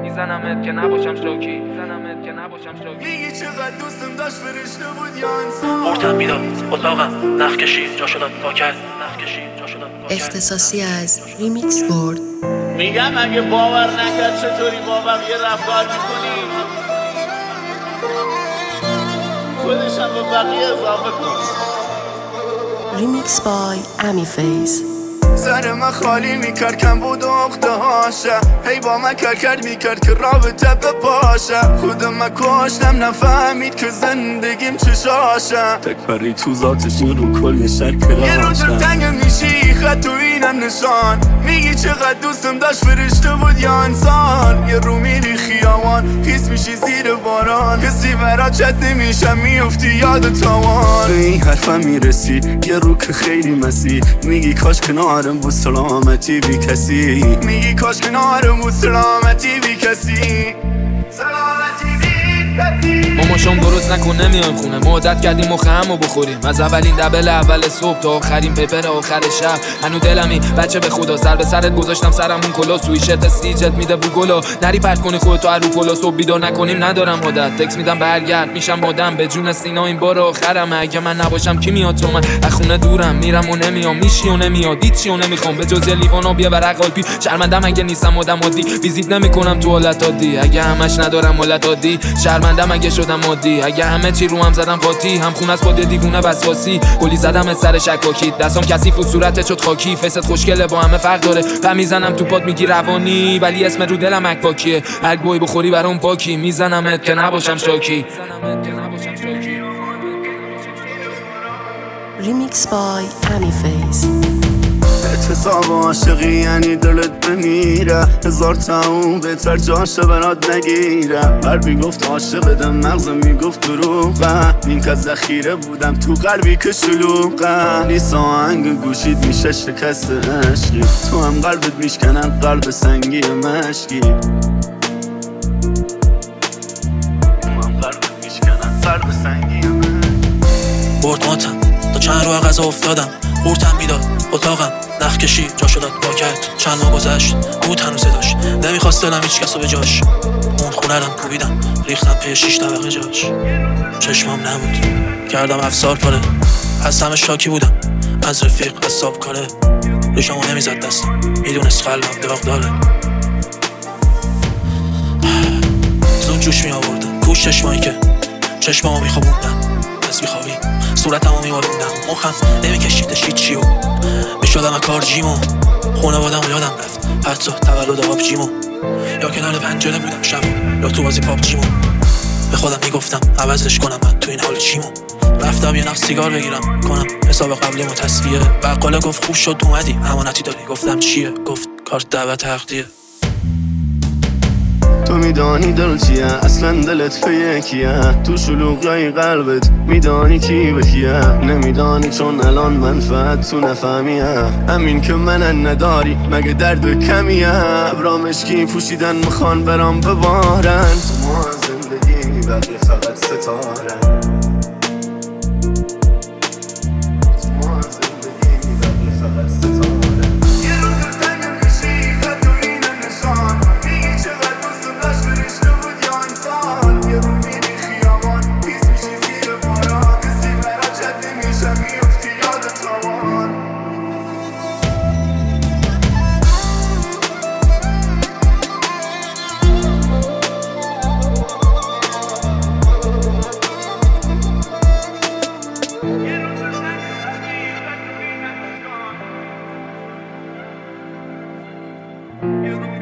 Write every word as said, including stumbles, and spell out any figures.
میزنمت که نباشم شوکی میزنمت که نباشم شوکی میگی چقدر دوستم داشت فرشته بود یا انسان بردم بیدار اتاقم نخ کشید جا شدم پاکت نخ کشید جا شدم پاکت اختصاصی از ریمیکس بورد. میگم اگه باور نکرد چطوری با بقیه رفتار میکنی خودشم به بقیه اضافه کن. ریمیکس بای امی فیز. سر من خالی میکرد کم بود و اخته هاشه هی با من کل کرد میکرد که رابطه بپاشه خودم من کشتم نفهمید که زندگیم چشاشه تک پری تو ذاتش رو کل شهر کراشم یه رو تو تنگ میشی خط و اینم نشان میگی چقدر دوستم داشت فرشته بود یا انسان یه رو میری خیامان حس میشی زیر باران کسی برات چت نمیشم میفتی یاد تاوان به این حرفم میرسی یه رو که خیلی مسیح میگی کاش کنارم بود سلامتی بی کسی میگی کاش کنارم بود سلامتی بی کسی سلامتی بی کسی ماماشم درست نکن نمیایم خونه مدت کردیم مخه همو بخوریم از اولین دبل اول صبح تا آخرین پیپر آخر شب هنو دلمی بچه به خدا سر به سرت گذاشتم سرمون کلا سویشت استیجت میده بو گلا نری پرت کنی خودتو هر رو پلا صبح بیدار نکنیم ندارم عادت تکس میدم برگرد میشم آدم به جون سینا این بار آخرم اگه من نباشم کی میاد تو من از خونه دورم میرم و نمیام میشی و نمیاد هیچی و نمیخوام به جز لیوانو بیا بر قلبی شرمندم اگه نیستم آدم عادی ویزیت نمیکنم تو حالت عادی اگه همش ندارم حالت عادی شرمندم اگه شدم عادی اگه همه چی رو هم زدم قاطی هم خون از خود دیوونه وسواسی کلی زدم از سر شکاکی دستام کثیف و صورتت شد خاکی فست خوشگله با همه فرق داره و میزنم تو پات میگی روانی ولی اسم رو دلم اکواکیه هر گوی بخوری برام پاکی میزنمت که نباشم شاکی ریمیکس بای امی فیز. اعتصاب عاشقی یعنی دلت بمیره هزار تاون بهتر جاشه برات نگیره قلبی گفت عاشقتم مغزم میگفت دروغه این که ذخیره بودم تو قلبی که شلوغه نیست آهنگ گوشید میشه شکست عشقی تو هم قلبت میشکنن قلب سنگی مشکی تو هم قلبت میشکنن قلب سنگی مشکی برد ماتم تا چند رو غذا افتادم بردم بیدار اتاقم نخ کشید جا شدم پاکت چند ماه گذشت بود هنوز صداش نمیخواست دلم هیچ کسو به جاش اون خونه رم کوبیدم ریختم پی شیش طبقه جاش چشمام نبود کردم افسار پاره از همه شاکی بودم از رفیق از صاحب کاره ریشمو نمیزد دستم میدونست قلبم داغ داره زود جوش می آوردم کوش چشمایی که چشمامو میخوابوندم از بیخوابی صورتمو میماروندم مخم نمیکشیدش هیچیو میشدم اکار جیمو خونوادم یادم رفت حتی تولد آب جیمو یا کنار پنجره بودم شب یا تو بازی پاپ جیمو به خودم میگفتم عوضش کنم من تو این حال چیمو رفتم یه نخ سیگار بگیرم کنم حساب قبلیمو تصفیه بقاله گفت خوش شد اومدی امانتی داری گفتم چیه گفت کارت دعوت حقیه تو میدانی دل چیه اصلا دلت فیکیه تو شلوغای قلبت میدانی کی به کیه نمیدانی چون الان منفعت تو نفهمیه همین که من نداری مگه درد کمیه ابرامشکی پوشیدن میخوان برام ببارن تو ما زندگی بقیه فقط ستاره تو ما زندگی بقیه فقط ستاره You